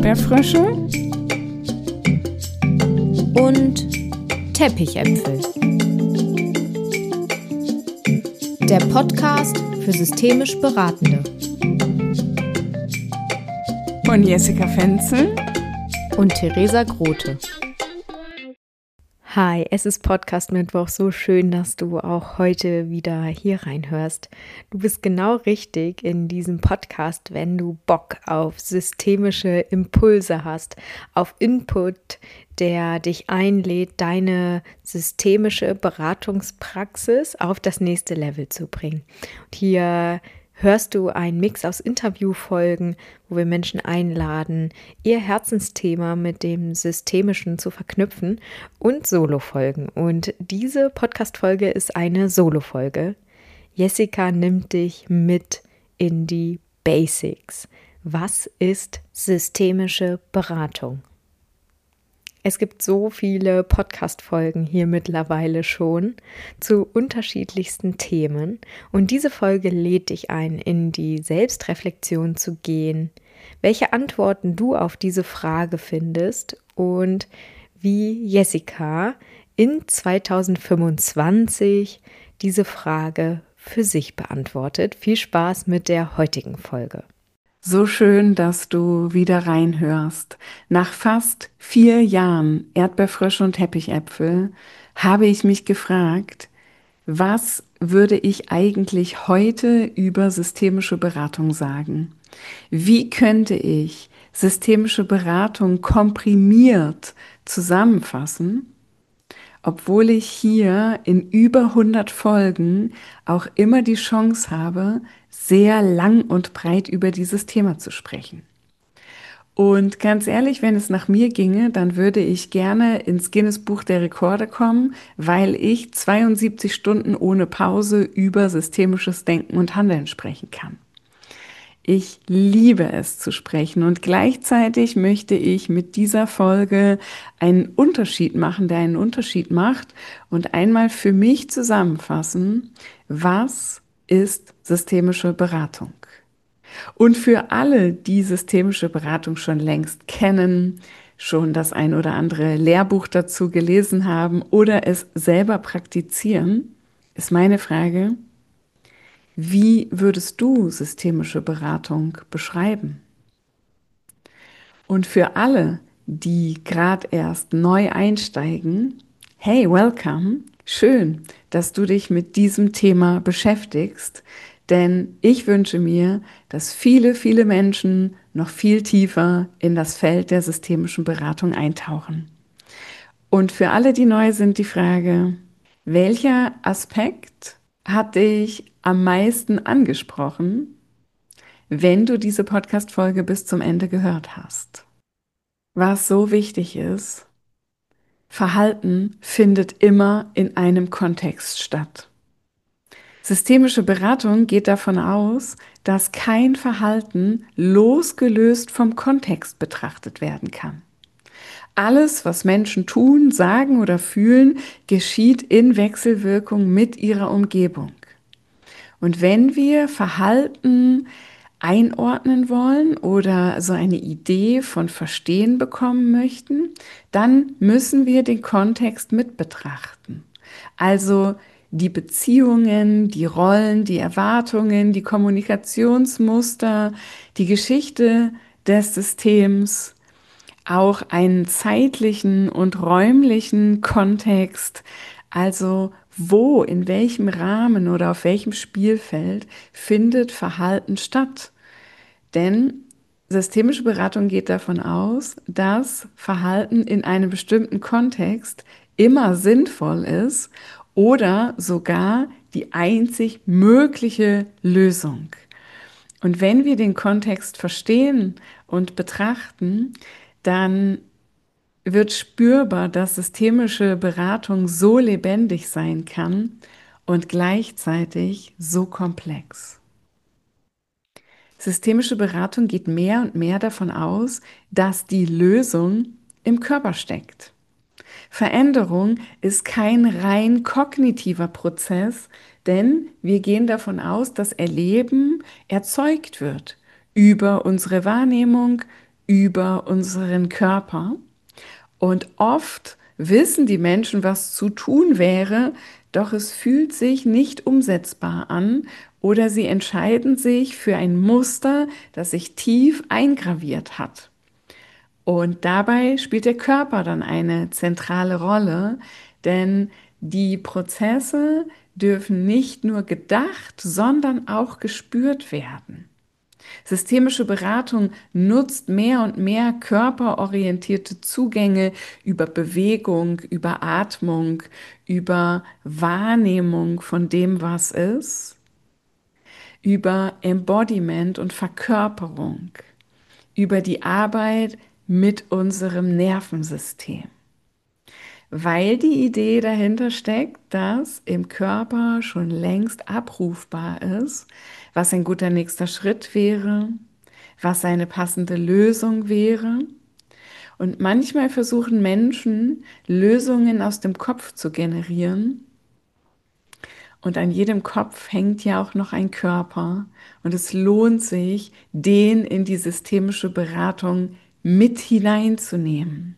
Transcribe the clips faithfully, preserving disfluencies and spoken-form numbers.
Erdbeerfrösche und Teppichäpfel. Der Podcast für systemisch Beratende. Von Jessica Fenzel und Theresa Grote. Hi, es ist Podcast Mittwoch. So schön, dass du auch heute wieder hier reinhörst. Du bist genau richtig in diesem Podcast, wenn du Bock auf systemische Impulse hast, auf Input, der dich einlädt, deine systemische Beratungspraxis auf das nächste Level zu bringen. Und hier hörst du einen Mix aus Interviewfolgen, wo wir Menschen einladen, ihr Herzensthema mit dem Systemischen zu verknüpfen, und Solofolgen. Und diese Podcast-Folge ist eine Solofolge. Jessica nimmt dich mit in die Basics. Was ist systemische Beratung? Es gibt so viele Podcast-Folgen hier mittlerweile schon zu unterschiedlichsten Themen, und diese Folge lädt dich ein, in die Selbstreflexion zu gehen, welche Antworten du auf diese Frage findest und wie Jessica in zweitausendfünfundzwanzig diese Frage für sich beantwortet. Viel Spaß mit der heutigen Folge. So schön, dass du wieder reinhörst. Nach fast vier Jahren Erdbeerfrösche und Teppichäpfel habe ich mich gefragt, was würde ich eigentlich heute über systemische Beratung sagen? Wie könnte ich systemische Beratung komprimiert zusammenfassen, obwohl ich hier in über hundert Folgen auch immer die Chance habe, sehr lang und breit über dieses Thema zu sprechen. Und ganz ehrlich, wenn es nach mir ginge, dann würde ich gerne ins Guinness-Buch der Rekorde kommen, weil ich zweiundsiebzig Stunden ohne Pause über systemisches Denken und Handeln sprechen kann. Ich liebe es zu sprechen, und gleichzeitig möchte ich mit dieser Folge einen Unterschied machen, der einen Unterschied macht, und einmal für mich zusammenfassen, was ist systemische Beratung? Und für alle, die systemische Beratung schon längst kennen, schon das ein oder andere Lehrbuch dazu gelesen haben oder es selber praktizieren, ist meine Frage: Wie würdest du systemische Beratung beschreiben? Und für alle, die gerade erst neu einsteigen, hey, welcome! Schön, dass du dich mit diesem Thema beschäftigst, denn ich wünsche mir, dass viele, viele Menschen noch viel tiefer in das Feld der systemischen Beratung eintauchen. Und für alle, die neu sind, die Frage: Welcher Aspekt hat dich am meisten angesprochen, wenn du diese Podcast-Folge bis zum Ende gehört hast? Was so wichtig ist: Verhalten findet immer in einem Kontext statt. Systemische Beratung geht davon aus, dass kein Verhalten losgelöst vom Kontext betrachtet werden kann. Alles, was Menschen tun, sagen oder fühlen, geschieht in Wechselwirkung mit ihrer Umgebung. Und wenn wir Verhalten einordnen wollen oder so eine Idee von Verstehen bekommen möchten, dann müssen wir den Kontext mit betrachten. Also die Beziehungen, die Rollen, die Erwartungen, die Kommunikationsmuster, die Geschichte des Systems, auch einen zeitlichen und räumlichen Kontext, also wo, in welchem Rahmen oder auf welchem Spielfeld findet Verhalten statt. Denn systemische Beratung geht davon aus, dass Verhalten in einem bestimmten Kontext immer sinnvoll ist oder sogar die einzig mögliche Lösung. Und wenn wir den Kontext verstehen und betrachten, dann wird spürbar, dass systemische Beratung so lebendig sein kann und gleichzeitig so komplex. Systemische Beratung geht mehr und mehr davon aus, dass die Lösung im Körper steckt. Veränderung ist kein rein kognitiver Prozess, denn wir gehen davon aus, dass Erleben erzeugt wird über unsere Wahrnehmung, über unseren Körper. Und oft wissen die Menschen, was zu tun wäre, doch es fühlt sich nicht umsetzbar an oder sie entscheiden sich für ein Muster, das sich tief eingraviert hat. Und dabei spielt der Körper dann eine zentrale Rolle, denn die Prozesse dürfen nicht nur gedacht, sondern auch gespürt werden. Systemische Beratung nutzt mehr und mehr körperorientierte Zugänge über Bewegung, über Atmung, über Wahrnehmung von dem, was ist, über Embodiment und Verkörperung, über die Arbeit mit unserem Nervensystem. Weil die Idee dahinter steckt, dass im Körper schon längst abrufbar ist, was ein guter nächster Schritt wäre, was eine passende Lösung wäre. Und manchmal versuchen Menschen, Lösungen aus dem Kopf zu generieren. Und an jedem Kopf hängt ja auch noch ein Körper. Und es lohnt sich, den in die systemische Beratung mit hineinzunehmen.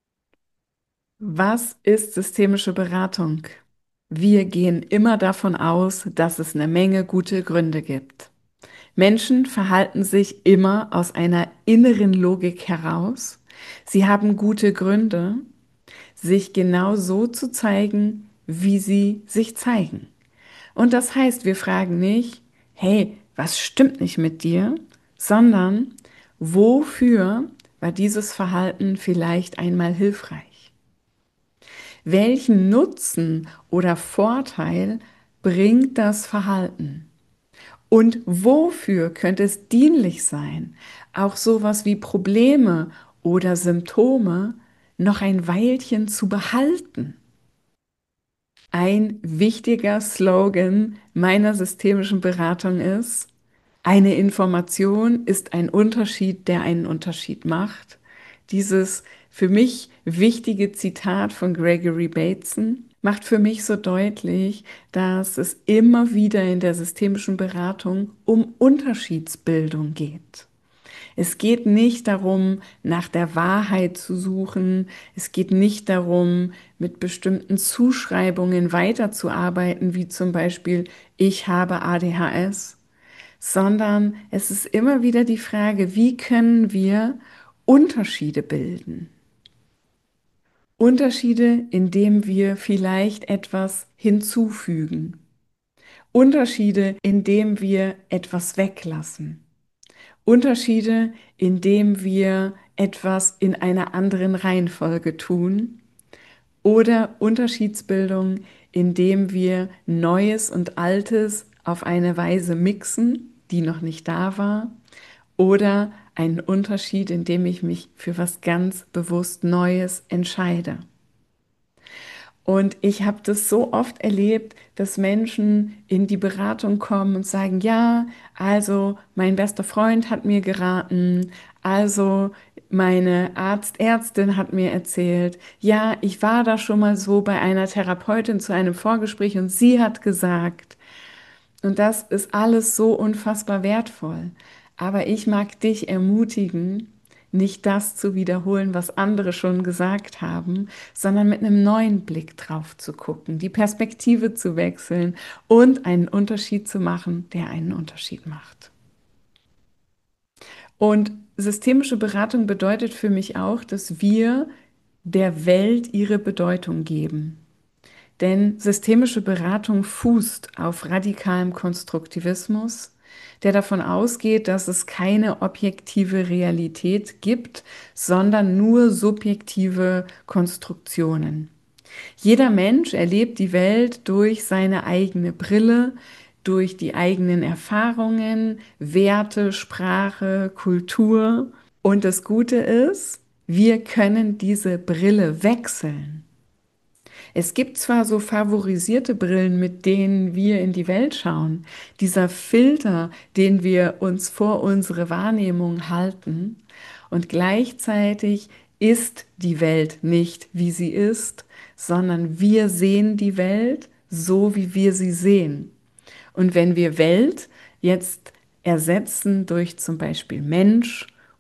Was ist systemische Beratung? Wir gehen immer davon aus, dass es eine Menge gute Gründe gibt. Menschen verhalten sich immer aus einer inneren Logik heraus. Sie haben gute Gründe, sich genau so zu zeigen, wie sie sich zeigen. Und das heißt, wir fragen nicht, hey, was stimmt nicht mit dir, sondern wofür war dieses Verhalten vielleicht einmal hilfreich? Welchen Nutzen oder Vorteil bringt das Verhalten? Und wofür könnte es dienlich sein, auch sowas wie Probleme oder Symptome noch ein Weilchen zu behalten? Ein wichtiger Slogan meiner systemischen Beratung ist: Eine Information ist ein Unterschied, der einen Unterschied macht. Dieses für mich wichtige Zitat von Gregory Bateson macht für mich so deutlich, dass es immer wieder in der systemischen Beratung um Unterschiedsbildung geht. Es geht nicht darum, nach der Wahrheit zu suchen. Es geht nicht darum, mit bestimmten Zuschreibungen weiterzuarbeiten, wie zum Beispiel, ich habe A D H S, sondern es ist immer wieder die Frage, wie können wir Unterschiede bilden? Unterschiede, indem wir vielleicht etwas hinzufügen. Unterschiede, indem wir etwas weglassen. Unterschiede, indem wir etwas in einer anderen Reihenfolge tun. Oder Unterschiedsbildung, indem wir Neues und Altes auf eine Weise mixen, die noch nicht da war. Oder einen Unterschied, indem ich mich für was ganz bewusst Neues entscheide. Und ich habe das so oft erlebt, dass Menschen in die Beratung kommen und sagen, ja, also mein bester Freund hat mir geraten, also meine Arzt, Ärztin hat mir erzählt, ja, ich war da schon mal so bei einer Therapeutin zu einem Vorgespräch und sie hat gesagt, und das ist alles so unfassbar wertvoll. Aber ich mag dich ermutigen, nicht das zu wiederholen, was andere schon gesagt haben, sondern mit einem neuen Blick drauf zu gucken, die Perspektive zu wechseln und einen Unterschied zu machen, der einen Unterschied macht. Und systemische Beratung bedeutet für mich auch, dass wir der Welt ihre Bedeutung geben. Denn systemische Beratung fußt auf radikalem Konstruktivismus, der davon ausgeht, dass es keine objektive Realität gibt, sondern nur subjektive Konstruktionen. Jeder Mensch erlebt die Welt durch seine eigene Brille, durch die eigenen Erfahrungen, Werte, Sprache, Kultur. Und das Gute ist, wir können diese Brille wechseln. Es gibt zwar so favorisierte Brillen, mit denen wir in die Welt schauen, dieser Filter, den wir uns vor unsere Wahrnehmung halten, und gleichzeitig ist die Welt nicht, wie sie ist, sondern wir sehen die Welt so, wie wir sie sehen. Und wenn wir Welt jetzt ersetzen durch zum Beispiel Mensch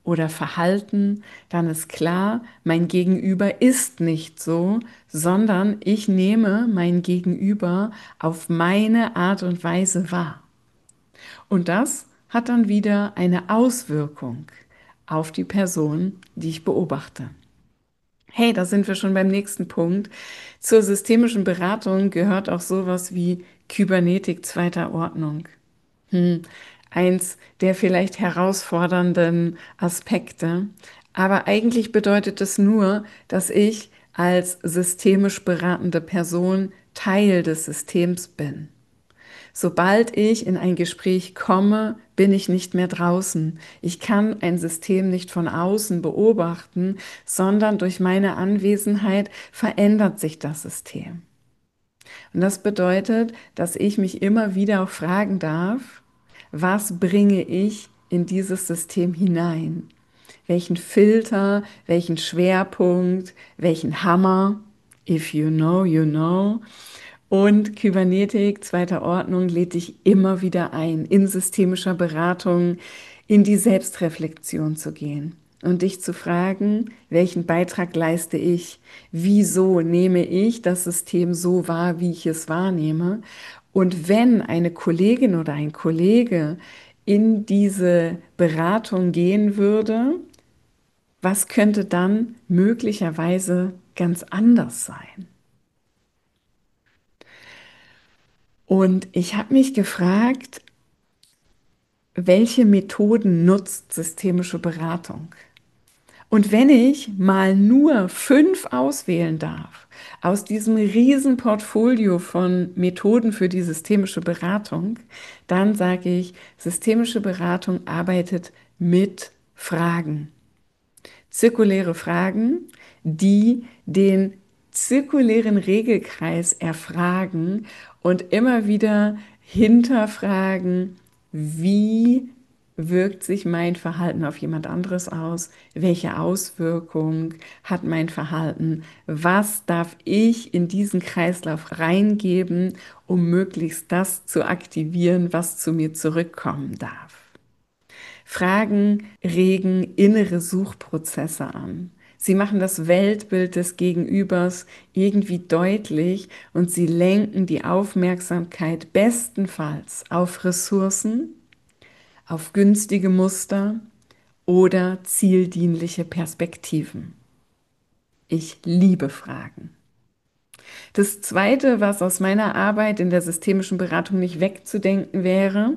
oder Verhalten, dann ist klar, mein Gegenüber ist nicht so, sondern ich nehme mein Gegenüber auf meine Art und Weise wahr. Und das hat dann wieder eine Auswirkung auf die Person, die ich beobachte. Hey, da sind wir schon beim nächsten Punkt. Zur systemischen Beratung gehört auch sowas wie Kybernetik zweiter Ordnung. Hm, eins der vielleicht herausfordernden Aspekte. Aber eigentlich bedeutet es nur, dass ich als systemisch beratende Person Teil des Systems bin. Sobald ich in ein Gespräch komme, bin ich nicht mehr draußen. Ich kann ein System nicht von außen beobachten, sondern durch meine Anwesenheit verändert sich das System. Und das bedeutet, dass ich mich immer wieder auch fragen darf, was bringe ich in dieses System hinein? Welchen Filter, welchen Schwerpunkt, welchen Hammer? If you know, you know. Und Kybernetik zweiter Ordnung lädt dich immer wieder ein, in systemischer Beratung in die Selbstreflexion zu gehen und dich zu fragen, welchen Beitrag leiste ich? Wieso nehme ich das System so wahr, wie ich es wahrnehme? Und wenn eine Kollegin oder ein Kollege in diese Beratung gehen würde, was könnte dann möglicherweise ganz anders sein? Und ich habe mich gefragt, welche Methoden nutzt systemische Beratung? Und wenn ich mal nur fünf auswählen darf aus diesem riesen Portfolio von Methoden für die systemische Beratung, dann sage ich, systemische Beratung arbeitet mit Fragen. Zirkuläre Fragen, die den zirkulären Regelkreis erfragen und immer wieder hinterfragen, wie wirkt sich mein Verhalten auf jemand anderes aus? Welche Auswirkung hat mein Verhalten? Was darf ich in diesen Kreislauf reingeben, um möglichst das zu aktivieren, was zu mir zurückkommen darf? Fragen regen innere Suchprozesse an. Sie machen das Weltbild des Gegenübers irgendwie deutlich und sie lenken die Aufmerksamkeit bestenfalls auf Ressourcen, auf günstige Muster oder zieldienliche Perspektiven. Ich liebe Fragen. Das Zweite, was aus meiner Arbeit in der systemischen Beratung nicht wegzudenken wäre,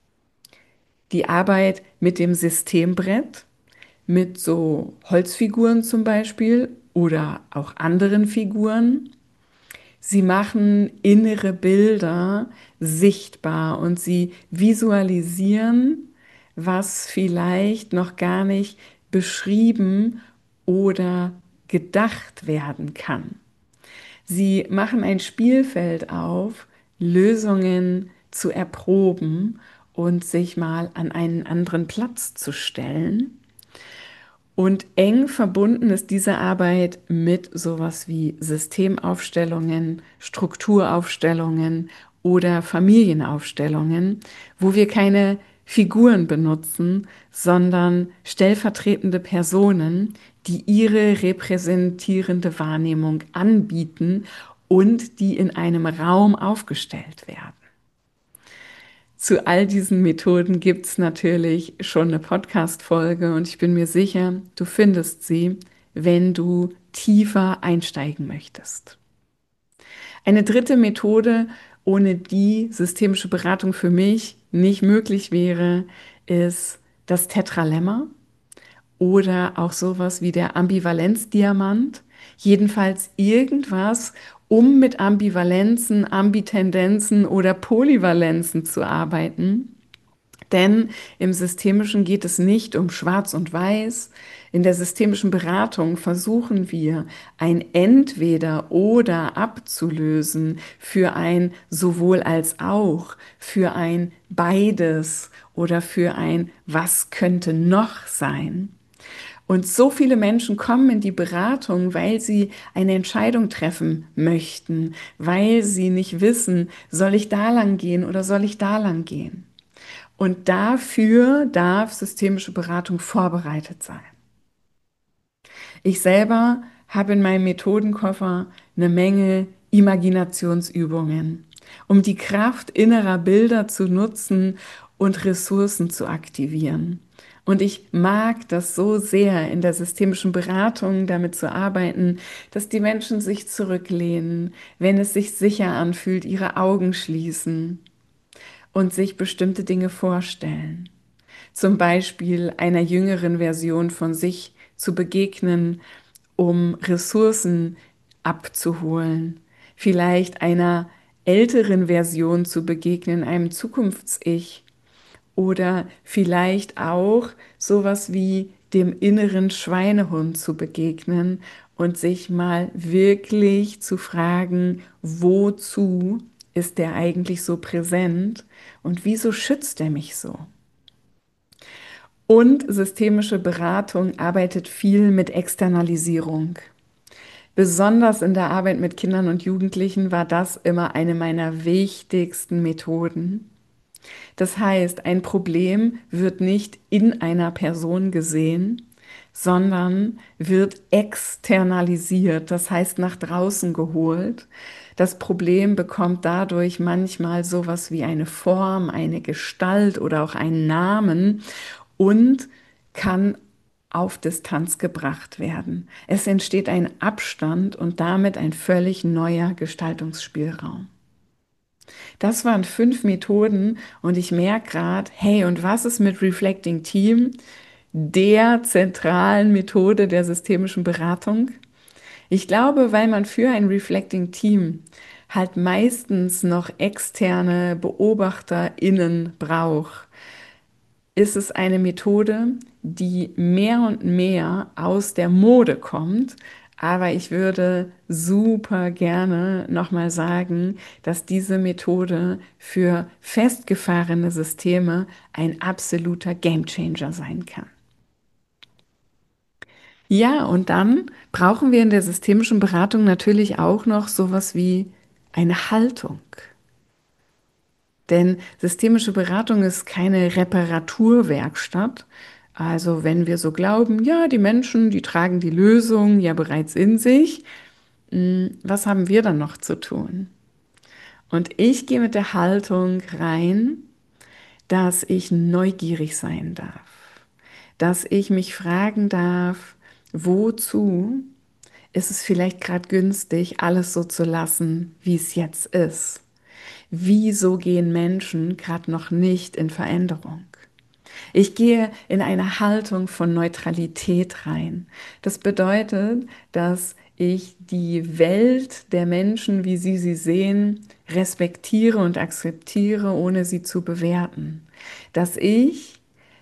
die Arbeit mit dem Systembrett, mit so Holzfiguren zum Beispiel oder auch anderen Figuren. Sie machen innere Bilder sichtbar und sie visualisieren, was vielleicht noch gar nicht beschrieben oder gedacht werden kann. Sie machen ein Spielfeld auf, Lösungen zu erproben und sich mal an einen anderen Platz zu stellen. Und eng verbunden ist diese Arbeit mit sowas wie Systemaufstellungen, Strukturaufstellungen oder Familienaufstellungen, wo wir keine Figuren benutzen, sondern stellvertretende Personen, die ihre repräsentierende Wahrnehmung anbieten und die in einem Raum aufgestellt werden. Zu all diesen Methoden gibt es natürlich schon eine Podcast-Folge und ich bin mir sicher, du findest sie, wenn du tiefer einsteigen möchtest. Eine dritte Methode, ohne die systemische Beratung für mich nicht möglich wäre, ist das Tetralemma oder auch sowas wie der Ambivalenzdiamant. Jedenfalls irgendwas, um mit Ambivalenzen, Ambitendenzen oder Polyvalenzen zu arbeiten. Denn im Systemischen geht es nicht um Schwarz und Weiß. In der systemischen Beratung versuchen wir, ein Entweder oder abzulösen für ein sowohl als auch, für ein beides oder für ein was könnte noch sein. Und so viele Menschen kommen in die Beratung, weil sie eine Entscheidung treffen möchten, weil sie nicht wissen, soll ich da lang gehen oder soll ich da lang gehen. Und dafür darf systemische Beratung vorbereitet sein. Ich selber habe in meinem Methodenkoffer eine Menge Imaginationsübungen, um die Kraft innerer Bilder zu nutzen und Ressourcen zu aktivieren. Und ich mag das so sehr, in der systemischen Beratung damit zu arbeiten, dass die Menschen sich zurücklehnen, wenn es sich sicher anfühlt, ihre Augen schließen und sich bestimmte Dinge vorstellen. Zum Beispiel einer jüngeren Version von sich zu begegnen, um Ressourcen abzuholen. Vielleicht einer älteren Version zu begegnen, einem Zukunfts-Ich. Oder vielleicht auch sowas wie dem inneren Schweinehund zu begegnen und sich mal wirklich zu fragen, wozu ist der eigentlich so präsent und wieso schützt er mich so? Und systemische Beratung arbeitet viel mit Externalisierung. Besonders in der Arbeit mit Kindern und Jugendlichen war das immer eine meiner wichtigsten Methoden. Das heißt, ein Problem wird nicht in einer Person gesehen, sondern wird externalisiert, das heißt nach draußen geholt. Das Problem bekommt dadurch manchmal sowas wie eine Form, eine Gestalt oder auch einen Namen und kann auf Distanz gebracht werden. Es entsteht ein Abstand und damit ein völlig neuer Gestaltungsspielraum. Das waren fünf Methoden und ich merke gerade, hey, und was ist mit Reflecting Team, der zentralen Methode der systemischen Beratung? Ich glaube, weil man für ein Reflecting Team halt meistens noch externe BeobachterInnen braucht, ist es eine Methode, die mehr und mehr aus der Mode kommt. Aber ich würde super gerne nochmal sagen, dass diese Methode für festgefahrene Systeme ein absoluter Gamechanger sein kann. Ja, und dann brauchen wir in der systemischen Beratung natürlich auch noch sowas wie eine Haltung. Denn systemische Beratung ist keine Reparaturwerkstatt. Also wenn wir so glauben, ja, die Menschen, die tragen die Lösung ja bereits in sich, was haben wir dann noch zu tun? Und ich gehe mit der Haltung rein, dass ich neugierig sein darf, dass ich mich fragen darf, wozu ist es vielleicht gerade günstig, alles so zu lassen, wie es jetzt ist? Wieso gehen Menschen gerade noch nicht in Veränderung? Ich gehe in eine Haltung von Neutralität rein. Das bedeutet, dass ich die Welt der Menschen, wie sie sie sehen, respektiere und akzeptiere, ohne sie zu bewerten. Dass ich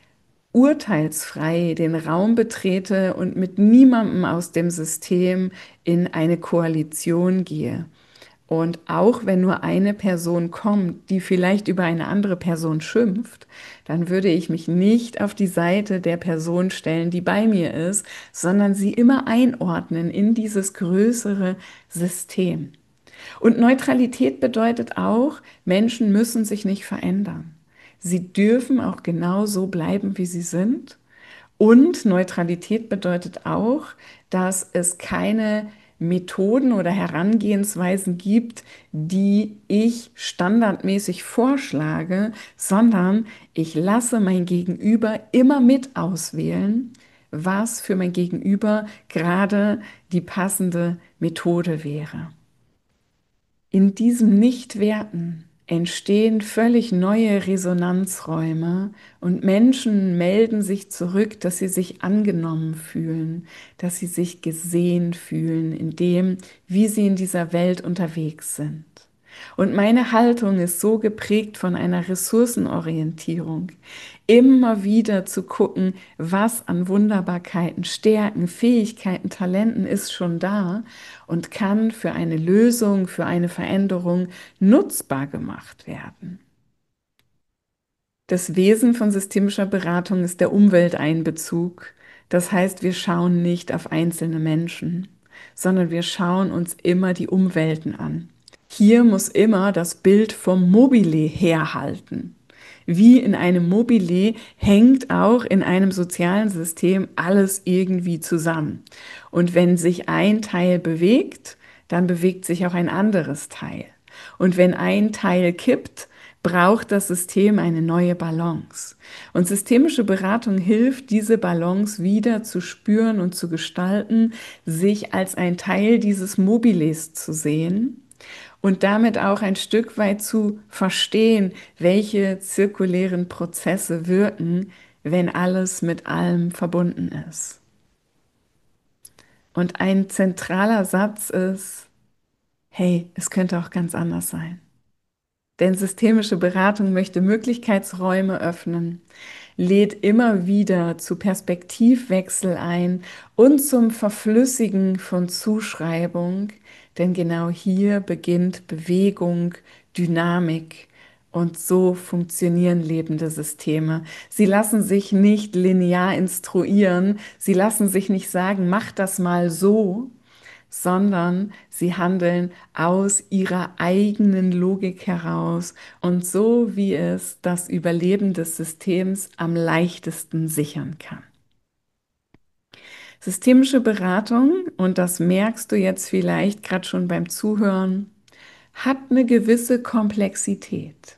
urteilsfrei den Raum betrete und mit niemandem aus dem System in eine Koalition gehe. Und auch wenn nur eine Person kommt, die vielleicht über eine andere Person schimpft, dann würde ich mich nicht auf die Seite der Person stellen, die bei mir ist, sondern sie immer einordnen in dieses größere System. Und Neutralität bedeutet auch, Menschen müssen sich nicht verändern. Sie dürfen auch genau so bleiben, wie sie sind. Und Neutralität bedeutet auch, dass es keine Methoden oder Herangehensweisen gibt, die ich standardmäßig vorschlage, sondern ich lasse mein Gegenüber immer mit auswählen, was für mein Gegenüber gerade die passende Methode wäre. In diesem Nichtwerten entstehen völlig neue Resonanzräume und Menschen melden sich zurück, dass sie sich angenommen fühlen, dass sie sich gesehen fühlen in dem, wie sie in dieser Welt unterwegs sind. Und meine Haltung ist so geprägt von einer Ressourcenorientierung, immer wieder zu gucken, was an Wunderbarkeiten, Stärken, Fähigkeiten, Talenten ist schon da und kann für eine Lösung, für eine Veränderung nutzbar gemacht werden. Das Wesen von systemischer Beratung ist der Umwelteinbezug. Das heißt, wir schauen nicht auf einzelne Menschen, sondern wir schauen uns immer die Umwelten an. Hier muss immer das Bild vom Mobile herhalten. Wie in einem Mobile hängt auch in einem sozialen System alles irgendwie zusammen. Und wenn sich ein Teil bewegt, dann bewegt sich auch ein anderes Teil. Und wenn ein Teil kippt, braucht das System eine neue Balance. Und systemische Beratung hilft, diese Balance wieder zu spüren und zu gestalten, sich als ein Teil dieses Mobiles zu sehen und damit auch ein Stück weit zu verstehen, welche zirkulären Prozesse wirken, wenn alles mit allem verbunden ist. Und ein zentraler Satz ist, hey, es könnte auch ganz anders sein. Denn systemische Beratung möchte Möglichkeitsräume öffnen, lädt immer wieder zu Perspektivwechsel ein und zum Verflüssigen von Zuschreibung, denn genau hier beginnt Bewegung, Dynamik und so funktionieren lebende Systeme. Sie lassen sich nicht linear instruieren, sie lassen sich nicht sagen, mach das mal so, sondern sie handeln aus ihrer eigenen Logik heraus und so, wie es das Überleben des Systems am leichtesten sichern kann. Systemische Beratung, und das merkst du jetzt vielleicht gerade schon beim Zuhören, hat eine gewisse Komplexität.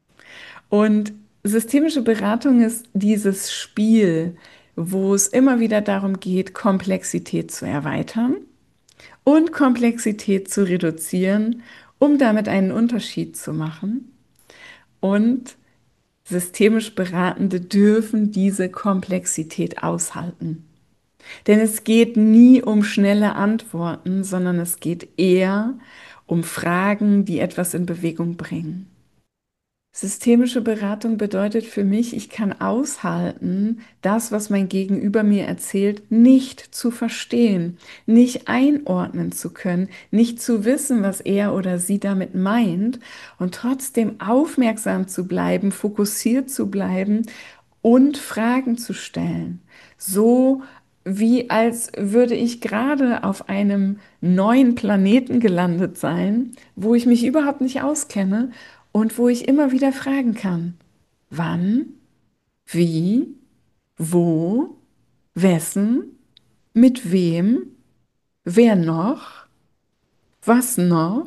Und systemische Beratung ist dieses Spiel, wo es immer wieder darum geht, Komplexität zu erweitern und Komplexität zu reduzieren, um damit einen Unterschied zu machen. Und systemisch Beratende dürfen diese Komplexität aushalten. Denn es geht nie um schnelle Antworten, sondern es geht eher um Fragen, die etwas in Bewegung bringen. Systemische Beratung bedeutet für mich, ich kann aushalten, das, was mein Gegenüber mir erzählt, nicht zu verstehen, nicht einordnen zu können, nicht zu wissen, was er oder sie damit meint und trotzdem aufmerksam zu bleiben, fokussiert zu bleiben und Fragen zu stellen. So wie als würde ich gerade auf einem neuen Planeten gelandet sein, wo ich mich überhaupt nicht auskenne und wo ich immer wieder fragen kann, wann, wie, wo, wessen, mit wem, wer noch, was noch.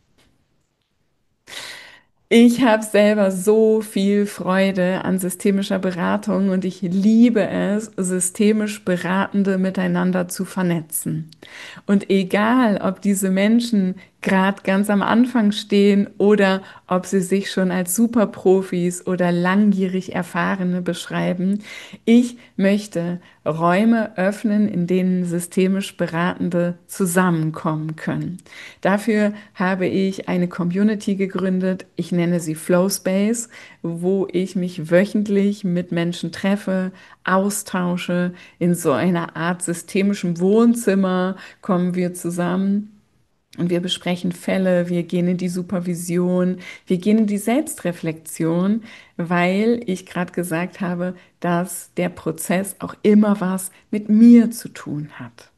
Ich habe selber so viel Freude an systemischer Beratung und ich liebe es, systemisch Beratende miteinander zu vernetzen. Und egal, ob diese Menschen gerade ganz am Anfang stehen oder ob sie sich schon als Superprofis oder langjährig Erfahrene beschreiben, ich möchte Räume öffnen, in denen systemisch Beratende zusammenkommen können. Dafür habe ich eine Community gegründet. Ich nenne sie Flow Space, wo ich mich wöchentlich mit Menschen treffe, austausche. In so einer Art systemischem Wohnzimmer kommen wir zusammen. Und wir besprechen Fälle, wir gehen in die Supervision, wir gehen in die Selbstreflexion, weil ich gerade gesagt habe, dass der Prozess auch immer was mit mir zu tun hat.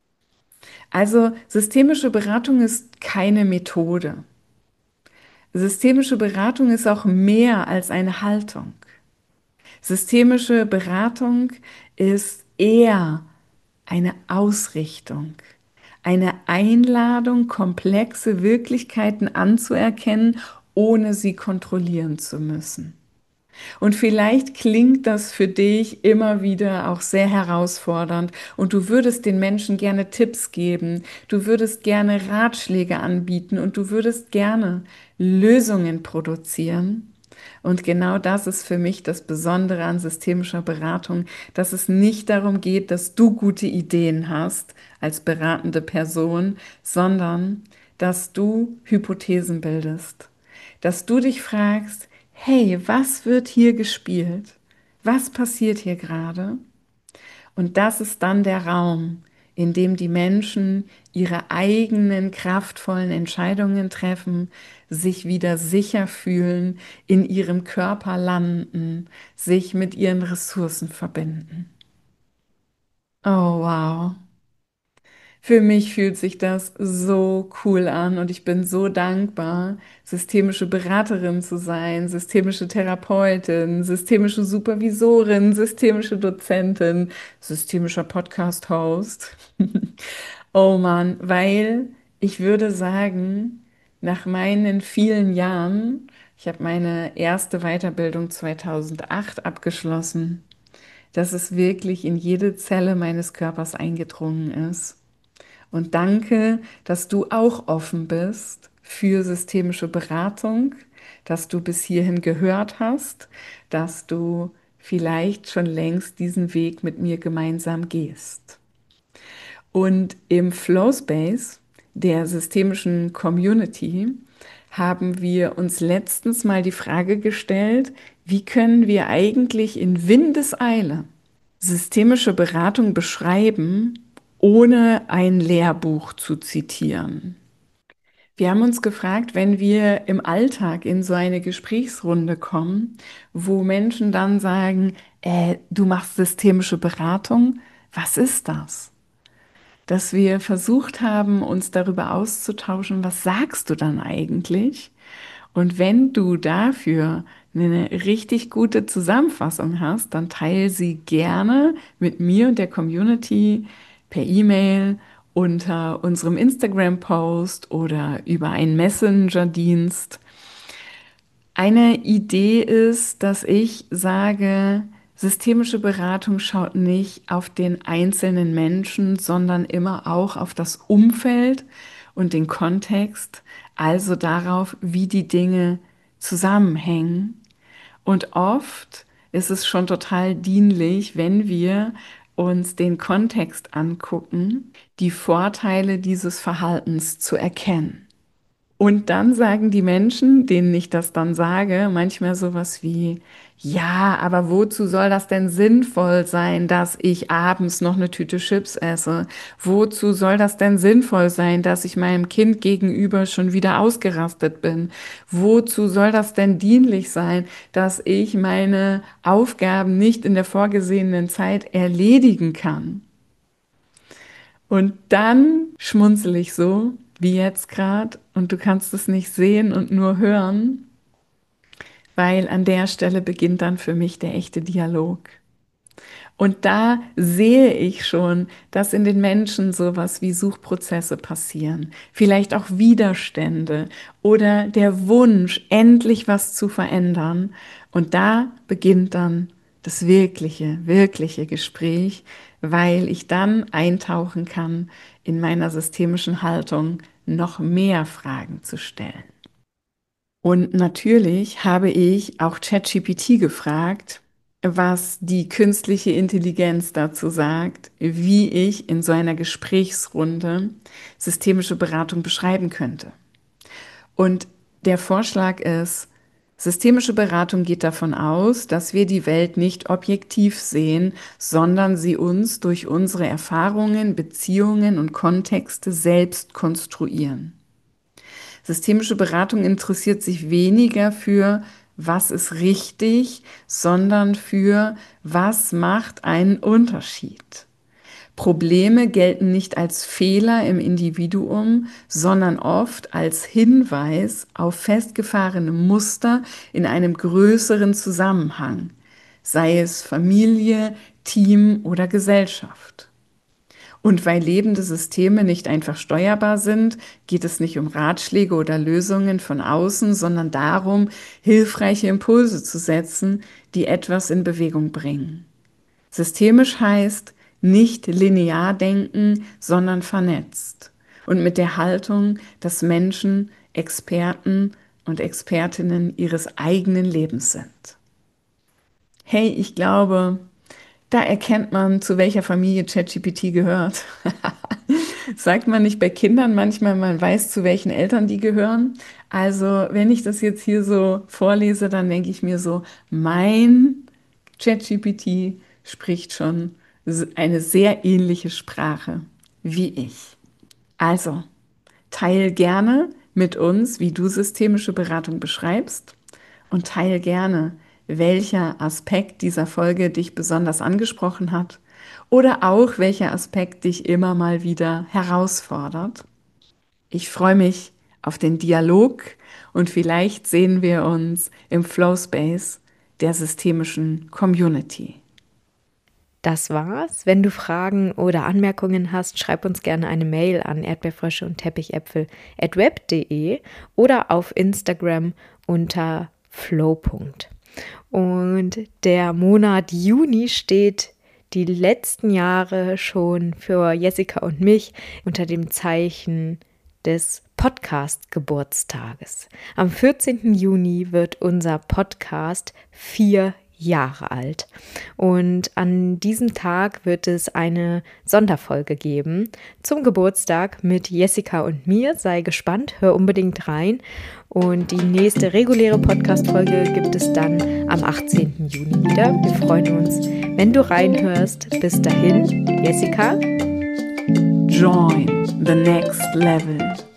Also systemische Beratung ist keine Methode. Systemische Beratung ist auch mehr als eine Haltung. Systemische Beratung ist eher eine Ausrichtung, eine Einladung, komplexe Wirklichkeiten anzuerkennen, ohne sie kontrollieren zu müssen. Und vielleicht klingt das für dich immer wieder auch sehr herausfordernd und du würdest den Menschen gerne Tipps geben, du würdest gerne Ratschläge anbieten und du würdest gerne Lösungen produzieren. Und genau das ist für mich das Besondere an systemischer Beratung, dass es nicht darum geht, dass du gute Ideen hast als beratende Person, sondern dass du Hypothesen bildest, dass du dich fragst, hey, was wird hier gespielt? Was passiert hier gerade? Und das ist dann der Raum, in dem die Menschen ihre eigenen kraftvollen Entscheidungen treffen, sich wieder sicher fühlen, in ihrem Körper landen, sich mit ihren Ressourcen verbinden. Oh wow. Für mich fühlt sich das so cool an und ich bin so dankbar, systemische Beraterin zu sein, systemische Therapeutin, systemische Supervisorin, systemische Dozentin, systemischer Podcast-Host. Oh Mann, weil ich würde sagen, nach meinen vielen Jahren, ich habe meine erste Weiterbildung zweitausendacht abgeschlossen, dass es wirklich in jede Zelle meines Körpers eingedrungen ist. Und danke, dass du auch offen bist für systemische Beratung, dass du bis hierhin gehört hast, dass du vielleicht schon längst diesen Weg mit mir gemeinsam gehst. Und im Flow Space der systemischen Community haben wir uns letztens mal die Frage gestellt, wie können wir eigentlich in Windeseile systemische Beratung beschreiben, ohne ein Lehrbuch zu zitieren. Wir haben uns gefragt, wenn wir im Alltag in so eine Gesprächsrunde kommen, wo Menschen dann sagen, äh, du machst systemische Beratung, was ist das? Dass wir versucht haben, uns darüber auszutauschen, was sagst du dann eigentlich? Und wenn du dafür eine richtig gute Zusammenfassung hast, dann teile sie gerne mit mir und der Community per E-Mail unter unserem Instagram-Post oder über einen Messenger-Dienst. Eine Idee ist, dass ich sage, systemische Beratung schaut nicht auf den einzelnen Menschen, sondern immer auch auf das Umfeld und den Kontext, also darauf, wie die Dinge zusammenhängen. Und oft ist es schon total dienlich, wenn wir uns den Kontext angucken, die Vorteile dieses Verhaltens zu erkennen. Und dann sagen die Menschen, denen ich das dann sage, manchmal sowas wie, ja, aber wozu soll das denn sinnvoll sein, dass ich abends noch eine Tüte Chips esse? Wozu soll das denn sinnvoll sein, dass ich meinem Kind gegenüber schon wieder ausgerastet bin? Wozu soll das denn dienlich sein, dass ich meine Aufgaben nicht in der vorgesehenen Zeit erledigen kann? Und dann schmunzel ich so, wie jetzt gerade, und du kannst es nicht sehen und nur hören, weil an der Stelle beginnt dann für mich der echte Dialog. Und da sehe ich schon, dass in den Menschen sowas wie Suchprozesse passieren, vielleicht auch Widerstände oder der Wunsch, endlich was zu verändern. Und da beginnt dann das wirkliche, wirkliche Gespräch, weil ich dann eintauchen kann in meiner systemischen Haltung, noch mehr Fragen zu stellen. Und natürlich habe ich auch ChatGPT gefragt, was die künstliche Intelligenz dazu sagt, wie ich in so einer Gesprächsrunde systemische Beratung beschreiben könnte. Und der Vorschlag ist, systemische Beratung geht davon aus, dass wir die Welt nicht objektiv sehen, sondern sie uns durch unsere Erfahrungen, Beziehungen und Kontexte selbst konstruieren. Systemische Beratung interessiert sich weniger für, was ist richtig, sondern für, was macht einen Unterschied. Probleme gelten nicht als Fehler im Individuum, sondern oft als Hinweis auf festgefahrene Muster in einem größeren Zusammenhang, sei es Familie, Team oder Gesellschaft. Und weil lebende Systeme nicht einfach steuerbar sind, geht es nicht um Ratschläge oder Lösungen von außen, sondern darum, hilfreiche Impulse zu setzen, die etwas in Bewegung bringen. Systemisch heißt nicht linear denken, sondern vernetzt. Und mit der Haltung, dass Menschen Experten und Expertinnen ihres eigenen Lebens sind. Hey, ich glaube, da erkennt man, zu welcher Familie ChatGPT gehört. Sagt man nicht bei Kindern manchmal, man weiß, zu welchen Eltern die gehören? Also, wenn ich das jetzt hier so vorlese, dann denke ich mir so, mein ChatGPT spricht schon eine sehr ähnliche Sprache wie ich. Also, teil gerne mit uns, wie du systemische Beratung beschreibst und teil gerne, welcher Aspekt dieser Folge dich besonders angesprochen hat. oder auch welcher Aspekt dich immer mal wieder herausfordert. Ich freue mich auf den Dialog und vielleicht sehen wir uns im Flow Space der systemischen Community. Das war's. Wenn du Fragen oder Anmerkungen hast, schreib uns gerne eine Mail an erdbeerfrösche und teppichäpfel at web punkt de oder auf Instagram unter flow. Und der Monat Juni steht die letzten Jahre schon für Jessica und mich unter dem Zeichen des Podcast-Geburtstages. Am vierzehnten Juni wird unser Podcast vier Jahre alt. Und an diesem Tag wird es eine Sonderfolge geben zum Geburtstag mit Jessica und mir. Sei gespannt, hör unbedingt rein. Und die nächste reguläre Podcast-Folge gibt es dann am achtzehnten Juni wieder. Wir freuen uns, wenn du reinhörst. Bis dahin, Jessica. Join the next level.